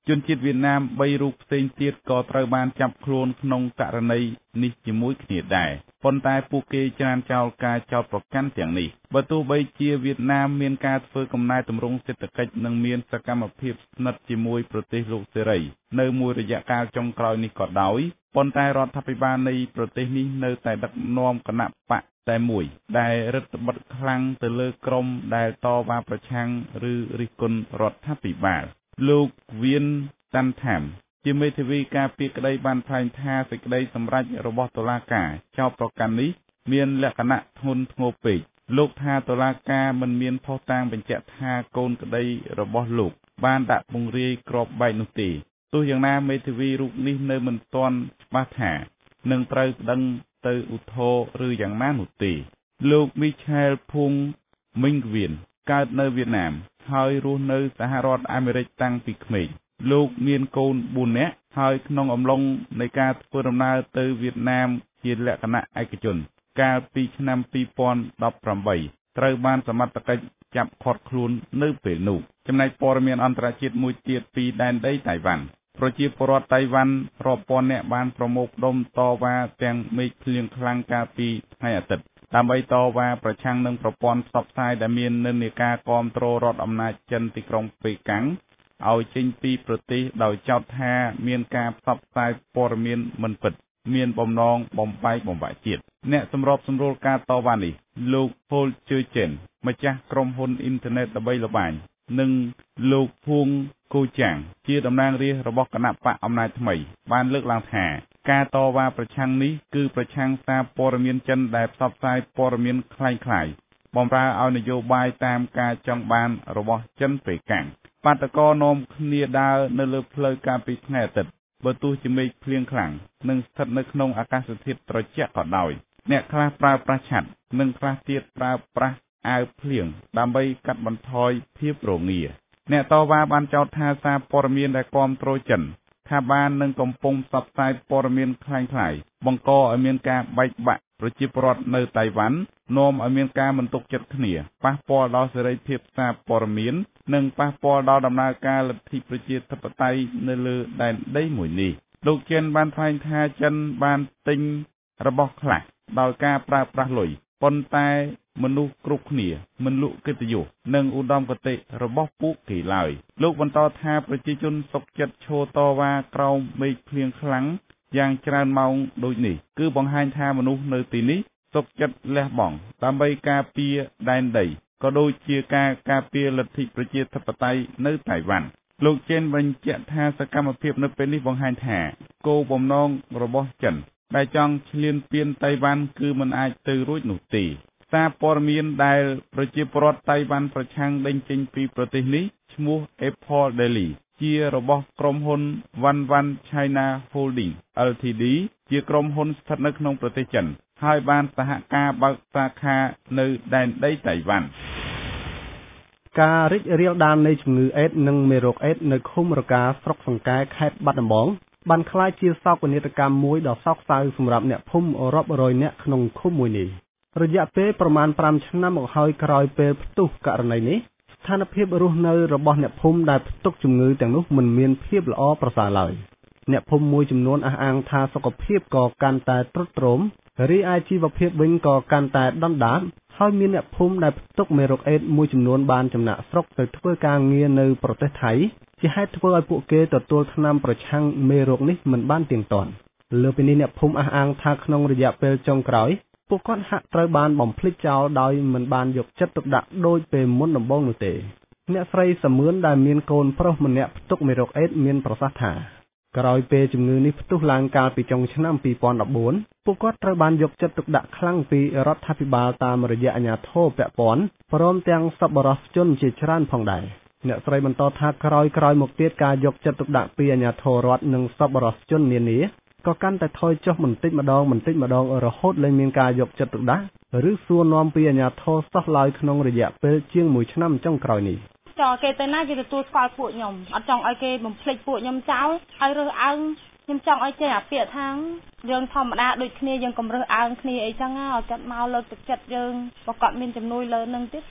ជនជាតិវៀតណាមបីរូបផ្សេងទៀតក៏ត្រូវបានចាប់ខ្លួនក្នុងករណីនេះជាមួយគ្នាដែរប៉ុន្តែពួកគេច្រានចោលការចោទប្រកាន់ទាំងនេះបើទោះបីជាវៀតណាមមានការធ្វើកំណែទម្រង់សេដ្ឋកិច្ចនិងមានសកម្មភាពស្និទ្ធជាមួយប្រទេសលោកសេរីនៅមួយរយៈកាលចុងក្រោយនេះក៏ដោយប៉ុន្តែរដ្ឋាភិបាលនៃប្រទេសនេះនៅតែដឹកនាំគណៈបកតែមួយដែលរដ្ឋបិទខ្លាំងទៅលើក្រមដែលតវ៉ាប្រឆាំងឬរិះគន់រដ្ឋាភិបាលលោកវៀនតាន់ថាមជាមេធាវីការពារក្តីបានថ្លែងថាសេចក្តីសម្រេចរបស់តុលាការចោទប្រកាន់នេះមានលក្ខណៈធ្ងន់ធ្ងរពេកលោកថាតុលាការមិនមានភស្តុតាងបញ្ជាក់ថាកូនក្តីរបស់លោកបានដាក់ពង្រាយគ្រាប់បែកនោះទេទោះយ៉ាងណាមេធាវីរូបនេះនៅមិនទាន់ច្បាស់ថានឹងត្រូវប្តឹងទៅឧទ្ធរណ៍ឬយ៉ាងណានោះទេលោកមីឆែលភុងមីងវៀនកើតនៅវៀតណាមហើយរស់នៅសហរដ្ឋអាមេរិកតាំងពីក្មេងលោកមានកូនបួននាក់ហើយក្នុងអំឡុងនៃការធ្វើដំណើរទៅវៀតណាមជាលក្ខណៈឯកជនកាលពីឆ្នាំពីរពាន់ដប់ប្រាំបីត្រូវបានសមត្ថកិច្ចចាប់ឃាត់ខ្លួននៅពេលនោះចំណែកព័ត៌មានអន្តរជាតិមួយទៀតពីដែនដីតៃវ៉ាន់ប្រជាពលរដ្ឋតៃវ៉ាន់រាប់ពាន់នាក់បានប្រមូលផ្ដុំតវ៉ាទាំងមេឃភ្លៀងខ្លាំងកាលពីថ្ងៃអាទិត្យដើម្បីតវ៉ាប្រឆាំងនឹងប្រព័ន្ធផ្សព្វផ្សាយដែលមាននិន្នាការគាំទ្ររដ្ឋអំណាចចិនទីក្រុងប៉េកាំងឲ្យចេញពីប្រទេសដោយចោទថាមានការផ្សព្វផ្សាយព័ត៌មានមិនពិតមានបំណងបំបែកបំបាក់ជាតិអ្នកសម្របសម្រួលការតវ៉ានេះលោក Paul Churchen ម្ចាស់ក្រុមហ៊ុនអ៊ីនធឺណិតល្បីល្បាញនិងលោកភួងគូចាងជាតំណាងរាស្ត្ររបស់គណៈបកអំណាចថ្មីបានលើកឡើងថាការតវ៉ាប្រឆាំងនេះគឺប្រឆាំងសារព័ត៌មានចិនដែលផ្សព្វផ្សាយព័ត៌មានคล้ายៗបំរើឲ្យនយោបាយតាមការចង់បានរបស់ចិនប៉េកាំងបាតកោនាំគ្នាដើរនៅលើផ្លូវកាលពីថ្ងៃអាទិត្យបើទោះជាមេឃភ្លៀងខ្លាំងនិងស្ថិតនៅក្នុងអាកាសធាតុត្រជាក់ក៏ដោយអ្នកខ្លះប្រើប្រាស់ឆ័ត្រនិងខ្លះទៀតប្រើប្រាស់អាវភ្លៀងដើម្បីកាត់បន្ថយភាពរងាអ្នកតវ៉ាបានចោទថាសារព័ត៌មានដែលគាំទ្រចិនថាបាននឹងកំពុងផ្សព្វផ្សាយព័ត៌មានคล้ายៗបង្កឲ្យមានការបែកបាក់ប្រជាពលរដ្ឋនៅតៃវ៉ាន់នាំឲ្យមានការមិនទុកចិត្តគ្នាប៉ះពាល់ដល់សេរីភាពសារព័ត៌មាននិងប៉ះពាល់ដល់ដំណើរការលទ្ធិប្រជាធិបតេយ្យនៅលើដែនដីមួយនេះលោកចិនបានថ្លែងថាចិនបានទិញរបស់ខ្លះដោយការប្រើប្រាស់លុយប៉ុន្តែមនុស្សគ្រប់គ្នាមិនលក់កិត្តិយសនិងឧត្តមគតិរបស់ពួកគេឡើយលោកបន្តថាប្រជាជនសុខចិត្តឈរតវ៉ាក្រោមមេឃភ្លៀងខ្លាំងយ៉ាងច្រើនម៉ោងដូចនេះគឺបង្ហាញថាមនុស្សនៅទីនេះសុខចិត្តលះបង់ដើម្បីការពារដែនដីក៏ដូចជាការការពារលទ្ធិប្រជាធិបតេយ្យនៅតៃវ៉ាន់លោកចេនបញ្ជាក់ថាសកម្មភាពនៅពេលនេះបង្ហាញថាគោលបំណងរបស់ចិនដែលចង់ឈ្លានពានតៃវ៉ាន់គឺមិនអាចទៅរួចនោះទេសារព័ត៌មានដែលប្រជាពលរដ្ឋតៃវ៉ាន់ប្រឆាំងដេញចេញពីប្រទេសនេះឈ្មោះ Apple Daily ជារបស់ក្រុមហ៊ុន One One China Holding អិល ធី ឌី ជាក្រុមហ៊ុនស្ថិតនៅក្នុងប្រទេសចិនហើយបានសហការបើកសាខានៅដែនដីតៃវ៉ាន់ការរីករាលដាលនៃជំងឺអេដនិងមេរោគអេដនៅឃុំរកាស្រុកសង្កែខេត្តបាត់ដំបងបានក្លាយជាសោកនាដកម្មមួយដ៏សោកសៅសម្រាប់អ្នកភូមិរាប់រយនាក់ក្នុងឃុំមួយនេះរយៈពេលប្រមាណប្រាំឆ្នាំមកហើយក្រោយពេលផ្ទុះករណីនេះស្ថានភាពរស់នៅរបស់អ្នកភូមិដែលផ្ទុកជំងឺទាំងនោះមិនមានភាពល្អប្រសើរឡើយអ្នកភូមិមួយចំនួនអះអាងថាសុខភាពក៏កាន់តែទ្រុឌទ្រោមរីឯជីវភាពវិញក៏កាន់តែដុនដាបហើយមានអ្នកភូមិដែលផ្ទុកមេរោគអេដមួយចំនួនបានចំណាក់ស្រុកទៅធ្វើការងារនៅប្រទេសថៃជាហេតុធ្វើឲ្យពួកគេទទួលថ្នាំប្រឆាំងមេរោគនេះមិនបានទៀងទាត់លើពីនេះអ្នកភូមិអះអាងថាក្នុងរយៈពេលចុងក្រោយពួកគាត់ហាក់ត្រូវបានបំភ្លេចចោលដោយមិនបានយកចិត្តទុកដាក់ដូចពេលមុនដំបូងនោះទេអ្នកស្រីសមឿនដែលមានកូនប្រុសម្នាក់ផ្ទុកមេរោគអេដមានប្រសាសន៍ថាក្រោយពេលជំងឺនេះផ្ទុះឡើងកាលពីចុងឆ្នាំពីរពាន់ដប់បួនពួកគាត់ត្រូវបានយកចិត្តទុកដាក់ខ្លាំងពីរដ្ឋាភិបាលតាមរយៈអាជ្ញាធរពាក់ព័ន្ធព្រមទាំងសប្បុរសជនជាច្រើនផងដែរអ្នកស្រីបន្តថាក្រោយក្រោយមកទៀតការយកចិត្តទុកដាក់ពីអាជ្ញាធររដ្ឋនិងសប្បុរសជននានាក៏កាន់តែថយចុះបន្តិចម្ដងបន្តិចម្ដងរហូតលែងមានការយកចិត្តទុកដាក់ឬសួរនាំពីអាជ្ញាធរសោះឡើយក្នុងរយៈពេលជាងមួយឆ្នាំចុងក្រោយនេះចោលគេទៅណាគេទទួលស្គាល់ពួកខ្ញុំអត់ចង់ឲ្យគេបំភ្លេចពួកខ្ញុំចោលហើយរើសអើងខ្ញុំចង់ឲ្យចេះអាពាក្យថាយើងធម្មតាដូចគ្នាយើងកុំរើសអើងគ្នាអីចឹងឲ្យគាត់មកលើកទឹកចិត្តយើងបើគាត់មានជំនួយលើនឹងទៀតក៏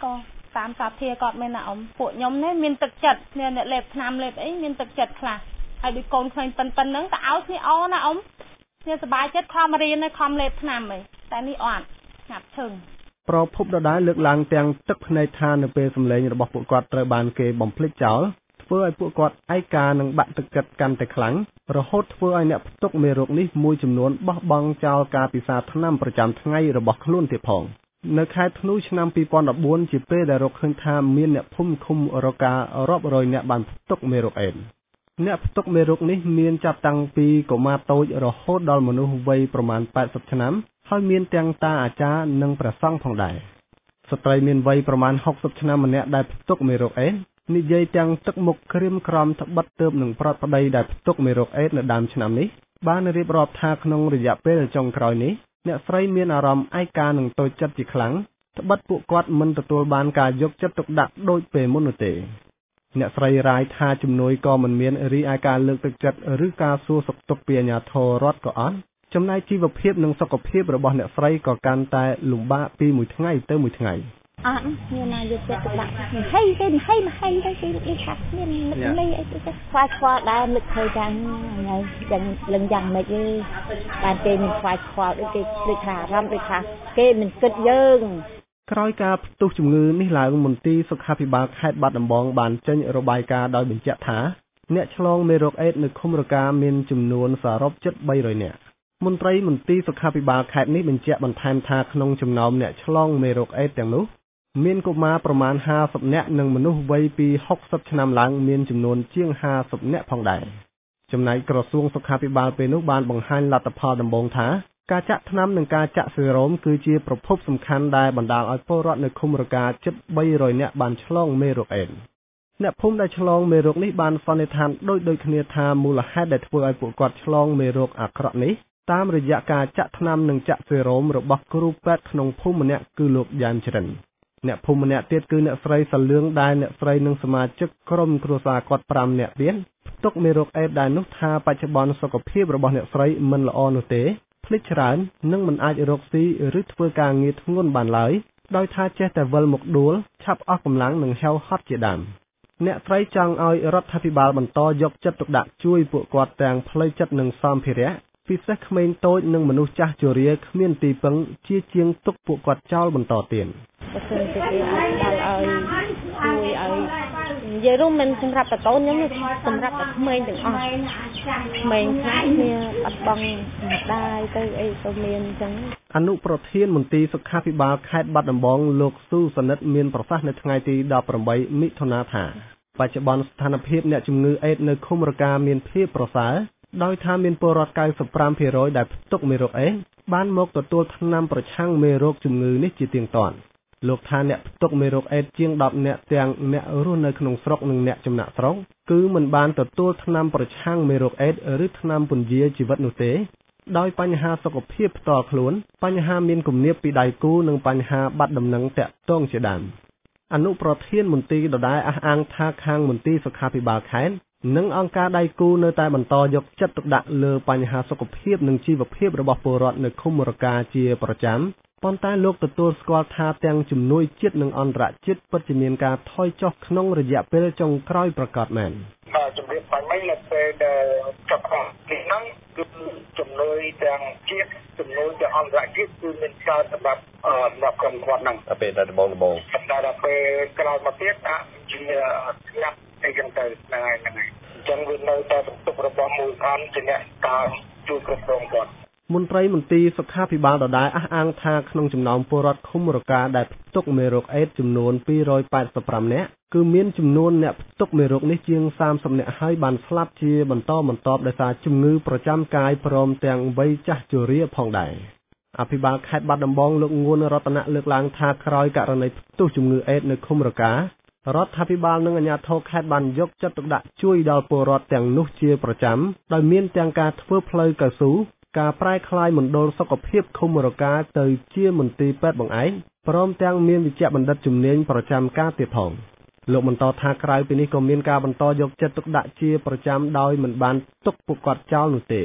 តាមសាធារគាត់មែនណាអ៊ំពួកខ្ញុំនេះមានទឹកចិត្តគ្នាអ្នកលេបថ្នាំលេបអីមានទឹកចិត្តខ្លះហើយដូចកូនឃើញប៉ិនប៉ិនហ្នឹងតើឲ្យគ្នាអណាអ៊ំគ្នាសប្បាយចិត្តខំរៀនហើយខំលេបថ្នាំហីតែនេះអត់ស្ងាត់ឈឹងប្រភពដដែលលើកឡើងទាំងទឹកភ្នែកថានៅពេលសម្លេងរបស់ពួកគាត់ត្រូវបានគេបំភ្លេចចោលធ្វើឲ្យពួកគាត់ឯកានិងបាក់ទឹកចិត្តកាន់តែខ្លាំងរហូតធ្វើឲ្យអ្នកផ្ទុកមេរោគនេះមួយចំនួនបោះបង់ចោលការពិសាថ្នាំប្រចាំថ្ងៃរបស់ខ្លួនទៀតផងនៅខែធ្នូឆ្នាំពីរពាន់ដប់បួនជាពេលដែលរកឃើញថាមានអ្នកភូមិឃុំរកការរាប់រយអ្នកបានផ្ទុកមេរោគអេដស៍អ្នកផ្ទុកមេរោគនេះមានចាប់តាំងពីកុមារតូចរហូតដល់មនុស្សវ័យប្រមាណប៉ែតសិបឆ្នាំហើយមានទាំងតាអាចារ្យនិងព្រះសង្ឃផងដែរស្ត្រីមានវ័យប្រមាណហុកសិបឆ្នាំម្នាក់ដែលផ្ទុកមេរោគអេដស៍និយាយទាំងទឹកមុខក្រៀមក្រំត្បិតទើបនឹងប្រត់ប្តីដែលផ្ទុកមេរោគអេដស៍នៅដើមឆ្នាំនេះបានរៀបរាប់ថាក្នុងរយៈពេលចុងក្រោយនេះអ្នកស្រីមានអារម្មណ៍ឯកានិងតូចចិត្តជាខ្លាំងត្បិតពួកគាត់មិនទទួលបានការយកចិត្តទុកដាក់ដូចពេលមុននោះទេអ្នកស្រីរាយថាជំនួយក៏មិនមានរីឯការលើកទឹកចិត្តឬការសួរសុខទុក្ខពីអាជ្ញាធររដ្ឋក៏អត់ចំណែកជីវភាពនិងសុខភាពរបស់អ្នកស្រីក៏កាន់តែលំបាកពីមួយថ្ងៃទៅមួយថ្ងៃអត់មានណាយកចិត្តទុកដាក់ហើយគេហីហីទៅគេគេខាត់មាននឹកលេអីទៅខ្វល់ខ្វល់ដែរនឹកឃើញចាំថ្ងៃយ៉ាងលឹងយ៉ាងម៉េចទេបានគេមានខ្វល់ខ្វល់ដូចគេដូចថាអារម្មណ៍ដូចថាគេមិនគិតយើងក្រោយការផ្ទុះជំងឺនេះឡើងមន្ទីរសុខាភិបាលខេត្តបាត់ដំបងបានចេញរបាយការណ៍ដោយបញ្ជាក់ថាអ្នកឆ្លងមេរោគអេដស៍នៅឃុំរកាមានចំនួនសរុបជិតបីរយនាក់មន្ត្រីមន្ទីរសុខាភិបាលខេត្តនេះបញ្ជាក់បន្ថែមថាក្នុងចំណោមអ្នកឆ្លងមេរោគអេដស៍ទាំងនោះមានកុមារប្រមាណห้าสิบនាក់និងមនុស្សវ័យពីហុកសិបឆ្នាំឡើងមានចំនួនជាងห้าสิบនាក់ផងដែរចំណែកក្រសួងសុខាភិបាលពេលនោះបានបង្ហាញលទ្ធផលដំបូងថាការចាក់ថ្នាំនិងការចាក់សេរ៉ូមគឺជាប្រភពសំខាន់ដែលបណ្ដាលឲ្យពលរដ្ឋនៅឃុំរកាជិតបីរយនាក់បានឆ្លងមេរោគអេដស៍អ្នកភូមិដែលឆ្លងមេរោគនេះបានសន្និដ្ឋានដូចដូចគ្នាថាមូលហេតុដែលធ្វើឲ្យពួកគាត់ឆ្លងមេរោគអាក្រក់នេះតាមរយៈការចាក់ថ្នាំនិងចាក់សេរ៉ូមរបស់គ្រូពេទ្យក្នុងភូមិម្នាក់គឺលោកយ៉ានច្រិនអ្នកភូមិម្នាក់ទៀតគឺអ្នកស្រីសលឿងដែលអ្នកស្រីនិងសមាជិកក្រុមគ្រួសារគាត់ប្រាំនាក់ទៀតផ្ទុកមេរោគអេដស៍ដែលនោះថាបច្ចុប្បន្នសុខភាពរបស់អ្នកស្រីមិនល្អនោះទេភ្លេចច្រើននិងមិនអាចរកស៊ីឬធ្វើការងារធ្ងន់បានឡើយដោយថាចេះតែវិលមកដួលឆាប់អស់កម្លាំងនិងហៅហត់ជាដើមអ្នកស្រីចង់ឲ្យរដ្ឋាភិបាលបន្តយកចិត្តទុកដាក់ជួយពួកគាត់ទាំងផ្លូវចិត្តនិងសម្ភារៈពិសេសក្មេងតូចនិងមនុស្សចាស់ជរាគ្មានទីពឹងជាជាងទុកពួកគាត់ចោលបន្តទៀតបើសិនជាគេអាចដល់ឲ្យជួយឲ្យនិយាយរួមមិនសម្រាប់តកូនខ្ញុំទេសម្រាប់តែក្មេងទាំងអស់ក្មេងខ្លះគ្នាអត់បងម្ដាយទៅអីទៅមានអញ្ចឹងអនុប្រធានមន្ទីរសុខាភិបាលខេត្តបាត់ដំបងលោកស៊ូសនិតមានប្រសាសន៍នៅថ្ងៃទីដប់ប្រាំបីមិថុនាថាបច្ចុប្បន្នស្ថានភាពអ្នកជំងឺអេដស៍នៅឃុំរកាមានភាពប្រសើរដោយថាមានពលរដ្ឋកៅសិបប្រាំភាគរយដែលផ្ទុកមេរោគអេដស៍បានមកទទួលថ្នាំប្រឆាំងមេរោគជំងឺនេះជាទៀងទាត់លោកថាអ្នកផ្ទុកមេរោគអេដស៍ជាងដប់នាក់ទាំងអ្នករស់នៅក្នុងស្រុកនិងអ្នកចំណាក់ស្រុកគឺមិនបានទទួលថ្នាំប្រឆាំងមេរោគអេដស៍ឬថ្នាំពន្យាជីវិតនោះទេដោយបញ្ហាសុខភាពផ្ទាល់ខ្លួនបញ្ហាមានគំនាបពីដៃគូនិងបញ្ហាបាត់ដំណឹងតាក់ទងជាដើមអនុប្រធានមន្ទីរដដែលអះអាងថាខាងមន្ទីរសុខាភិបាលខេត្តនិងអង្គការដៃគូនៅតែបន្តយកចិត្តទុកដាក់លើបញ្ហាសុខភាពនិងជីវភាពរបស់ពលរដ្ឋនៅឃុំរកាជាប្រចាំប៉ុន្តែលោកទទួលស្គាល់ថាទាំងជំនួយជាតិនិងអន្តរជាតិពិតជាមានការថយចុះក្នុងរយៈពេលចុងក្រោយប្រកាសមែនបាទជំរាបបាញ់មិញនៅពេលដែលចាប់ផ្ដើមនេះហ្នឹងគឺជំនួយទាំងជាតិជំនួយទាំងអន្តរជាតិគឺមានកើតសម្រាប់សម្រាប់ក្រុមគាត់ហ្នឹងតែពេលតែដំបូងដំបូងតែដល់ពេលក្រោយមកទៀតអាចជាស្ងាត់អីចឹងទៅហ្នឹងហើយហ្នឹងហើយអញ្ចឹងវានៅតែបន្ទុករបស់មូលដ្ឋានជាអ្នកតាមជួយគ្រប់គ្រងគាត់មន្ត្រីមន្ទីរសុខាភិបាលដដែលអះអាងថាក្នុងចំណោមពលរដ្ឋឃុំរកាដែលផ្ទុកមេរោគអេដស៍ចំនួនពីររយប៉ែតសិបប្រាំនាក់គឺមានចំនួនអ្នកផ្ទុកមេរោគនេះជាងសាមសិបនាក់ហើយបានស្លាប់ជាបន្តបន្ទាប់ដោយសារជំងឺប្រចាំកាយព្រមទាំងវ័យចាស់ជរាផងដែរអភិបាលខេត្តបាត់ដំបងលោកងួនរតនៈលើកឡើងថាក្រោយករណីផ្ទុះជំងឺអេដស៍នៅឃុំរការដ្ឋាភិបាលនិងអាជ្ញាធរខេត្តបានយកចិត្តទុកដាក់ជួយដល់ពលរដ្ឋទាំងនោះជាប្រចាំដោយមានទាំងការធ្វើផ្លូវកៅស៊ូការប្រែក្លាយមណ្ឌលសុខភាពឃុំរកាទៅជាមន្ទីរពេទ្យបង្អែកព្រមទាំងមានវិជ្ជបណ្ឌិតជំនាញប្រចាំការទៀតផងលោកបន្តថាក្រៅពីនេះក៏មានការបន្តយកចិត្តទុកដាក់ជាប្រចាំដោយមិនបានទុកពួកគាត់ចោលនោះទេ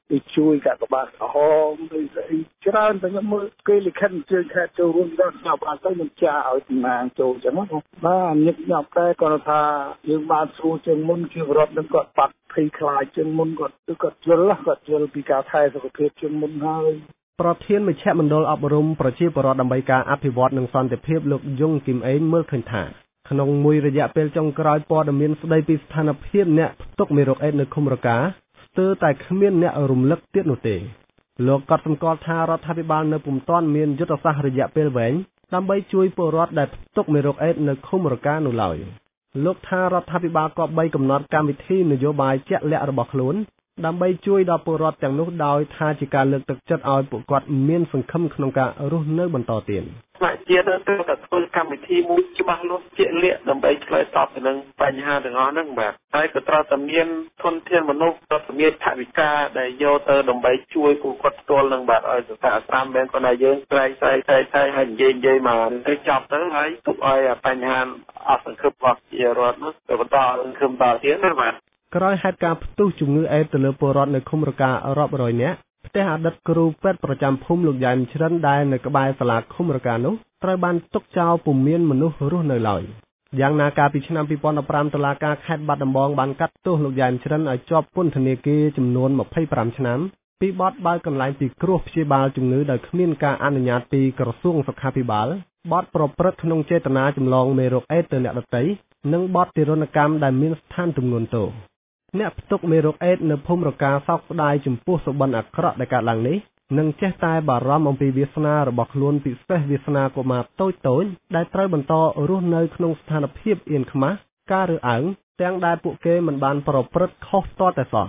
ពីជួយកាកបាទក្រហមឬស្អីច្រើនតែខ្ញុំមើលគេលិខិតអញ្ជើញខេត្តចូលរួមដល់ខ្ញុំអត់ទៅមិនចាឲ្យតំណាងចូលអញ្ចឹងបាទញឹកញាប់តែគាត់ថាយើងបានស្រួលជាងមុនជារដ្ឋនឹងគាត់បាត់ភ័យខ្លាចជាងមុនគាត់គាត់យល់គាត់យល់ពីការថែសុខភាពជាងមុនហើយប្រធានមជ្ឈមណ្ឌលអប់រំប្រជាពលរដ្ឋដើម្បីការអភិវឌ្ឍនិងសន្តិភាពលោកយងគឹមអេងមើលឃើញថាក្នុងមួយរយៈពេលចុងក្រោយព័ត៌មានស្ដីពីស្ថានភាពអ្នកផ្ទុកមេរោគអេដនៅឃុំរកាស្ទើរតែគ្មានអ្នករំលឹកទៀតនោះទេលោកក៏សម្គាល់ថារដ្ឋាភិបាលនៅពុំទាន់មានយុទ្ធសាស្ត្ររយៈពេលវែងដើម្បីជួយពលរដ្ឋដែលផ្ទុកមេរោគអេដនៅឃុំរកានោះឡើយលោកថារដ្ឋាភិបាលក៏បីកំណត់កម្មវិធីនយោបាយជាក់លាក់របស់ខ្លួនដើម្បីជួយដល់ពលរដ្ឋទាំងនោះដោយថាជាការលើកទឹកចិត្តឲ្យពួកគាត់មានសង្ឃឹមក្នុងការរស់នៅបន្តទៀតថ្នាក់ជាតិត្រូវតែធ្វើកម្មវិធីមួយច្បាស់លាស់ជាក់លាក់ដើម្បីឆ្លើយតបទៅនឹងបញ្ហាទាំងអស់ហ្នឹងបាទហើយក៏ត្រូវតែមានធនធានមនុស្សត្រូវតែមានថវិកាដែលយកទៅដើម្បីជួយពួកគាត់ផ្ទាល់នឹងបាទឲ្យស្ថាប័នស្រាមមែនគាត់ថាយើងស្រែកស្រែកស្រែកស្រែកហើយនិយាយនិយាយមកទៅចប់ទៅហើយទុកឲ្យបញ្ហាអស់សង្ឃឹមរបស់ជារដ្ឋនោះទៅបន្តសង្ឃឹមតទៀតណាបាទក្រោយហេតុការណ៍ផ្ទុះជំងឺអេដទៅលើពលរដ្ឋនៅឃុំរការាប់រយនាក់ផ្ទះអតីតគ្រូពេទ្យប្រចាំភូមិលោកយ៉ែមជ្រិនដែលនៅក្បែរសាលាឃុំរកានោះត្រូវបានទុកចោលពុំមានមនុស្សរស់នៅឡើយយ៉ាងណាកាលពីឆ្នាំពីរពាន់ដប់ប្រាំតុលាការខេត្តបាត់ដំបងបានកាត់ទោសលោកយ៉ែមជ្រិនឲ្យជាប់ពន្ធនាគារចំនួនម្ភៃប្រាំឆ្នាំពីបទបើកកន្លែងពិគ្រោះព្យាបាលជំងឺដោយគ្មានការអនុញ្ញាតពីក្រសួងសុខាភិបាលបទប្រព្រឹត្តក្នុងចេតនាចម្លងមេរោគអេដទៅអ្នកដទៃនិងបទទារុណកម្មដែលមានស្ថានទម្ងន់ទោសអ្នកផ្ទុកមេរោគអេដនៅភូមិរកាសោកស្ដាយចំពោះសុបិនអាក្រក់ដែលកើតឡើងនេះនិងចេះតែបារម្ភអំពីវាសនារបស់ខ្លួនពិសេសវាសនាកុមារតូចតូចដែលត្រូវបន្តរស់នៅក្នុងស្ថានភាពអៀនខ្មាស់ការរើសអើងទាំងដែលពួកគេមិនបានប្រព្រឹត្តខុសតតែសោះ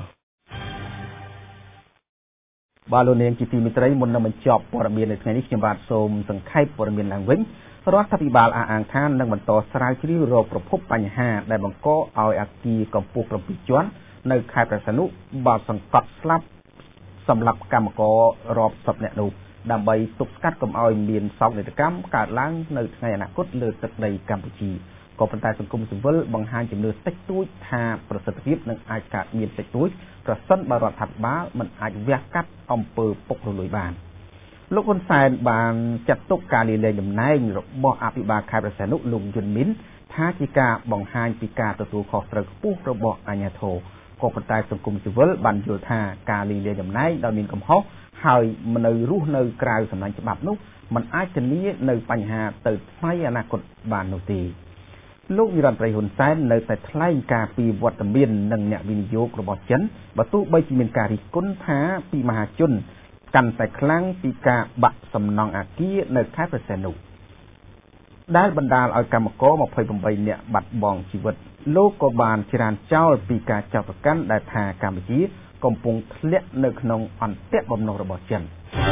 បាទលោកនាងជាទីមេត្រីមុននឹងបញ្ចប់ព័ត៌មាននៅថ្ងៃនេះខ្ញុំបាទសូមសង្ខេបព័ត៌មានឡើងវិញរដ្ឋាភិបាលអះអាងថានឹងបន្តស្រាវជ្រាវរកប្រភពបញ្ហាដែលបង្កឲ្យអគារកម្ពស់ប្រាំពីរជាន់នៅខេត្តព្រះសីហនុបានសង្កត់ស្លាប់សម្រាប់កម្មកររាប់សិបនាក់នោះដើម្បីទប់ស្កាត់កុំឲ្យមានសោកនាដកម្មកើតឡើងនៅថ្ងៃអនាគតលើទឹកដីកម្ពុជាក៏ប៉ុន្តែសង្គមស៊ីវិលបង្ហាញជំនឿតិចតួចថាប្រសិទ្ធភាពនឹងអាចកើតមានតិចតួចប្រសិនបើរដ្ឋាភិបាលមិនអាចវះកាត់អំពើពុករលួយបានលោកហ៊ុនសែនបានចាត់ទុកការលាលែងតំណែងរបស់អភិបាលខេត្តព្រះសីហនុលោកយុនមីនថាជាការបង្ហាញពីការទទួលខុសត្រូវខ្ពស់របស់អាជ្ញាធរក៏ប៉ុន្តែសង្គមស៊ីវិលបានយល់ថាការលាលែងតំណែងដោយមានកំហុសហើយមិននៅរស់នៅក្រៅសំណាញ់ច្បាប់នោះมันអាចធានានៅបញ្ហាទៅថ្ងៃអនាគតបាននោះទេលោកនិរន្តរីហ៊ុនសែននៅតែថ្លែងការពីវត្តមាននិងអ្នកវិនិយោគរបស់ចិនបើទោះបីជាមានការរិះគន់ថាពីមហាជនកាន់តែខ្លាំងពីការបាក់សំណង់អគារនៅខេត្តព្រះសីហនុដែលបណ្ដាលឲ្យកម្មករម្ភៃប្រាំបីនាក់បាត់បង់ជីវិតលោកក៏បានច្រានចោលពីការចោទប្រកាន់ដែលថាកម្ពុជាកំពុងធ្លាក់នៅក្នុងអន្ទាក់បំណុលរបស់ចិន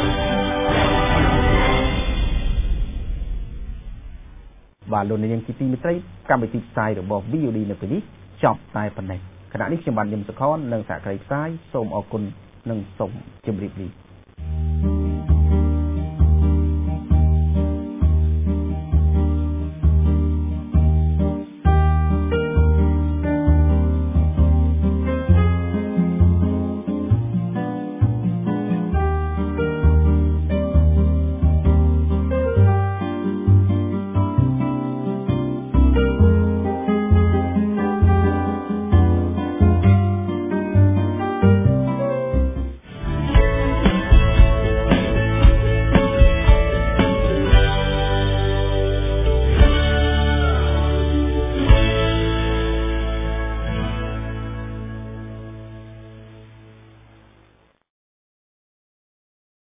បាទលោកនាងជាទីមេត្រីកម្មវិធីផ្សាយរបស់ វី អូ ឌី នៅពេលនេះចប់តែប៉ុណ្ណេះខណៈនេះខ្ញុំបានញឹមសុខននិងសហការីផ្សាយសូមអរគុណនិងសូមជម្រាបលា